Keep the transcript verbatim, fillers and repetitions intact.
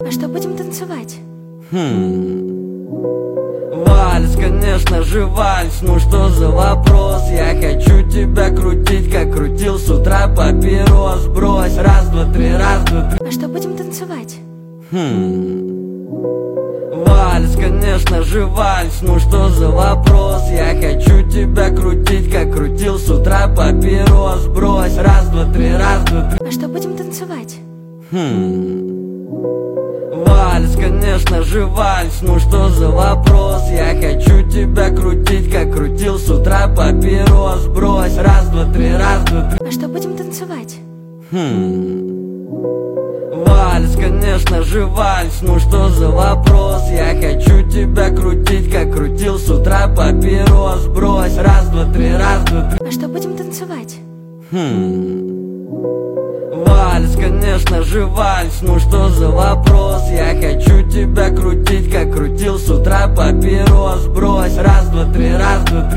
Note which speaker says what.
Speaker 1: А что будем танцевать?
Speaker 2: Хм. Вальс, конечно же вальс, ну что за вопрос? Я хочу тебя крутить, как крутил с утра папирос. Брось, раз, два, три, раз, два, три.
Speaker 1: А что будем танцевать?
Speaker 2: Хм. Вальс, конечно же вальс, ну что за вопрос? Я хочу тебя крутить, как крутил с утра папирос. Брось, раз, два, три, раз, два, три.
Speaker 1: А что будем танцевать?
Speaker 2: Хм. Вальс, конечно же вальс, ну что за вопрос? Я хочу тебя крутить, как крутил с утра папирос. Брось, раз, два, три, раз, два, три.
Speaker 1: А что будем танцевать?
Speaker 2: Хм. Вальс, конечно же вальс, ну что за вопрос? Я хочу тебя крутить, как крутил с утра папирос. Брось, раз, два, три, раз, два, три.
Speaker 1: А что будем танцевать?
Speaker 2: Хм. Вальс, конечно же вальс, ну что за вопрос? Я хочу тебя крутить, как крутил с утра папирос. Брось, раз, два, три,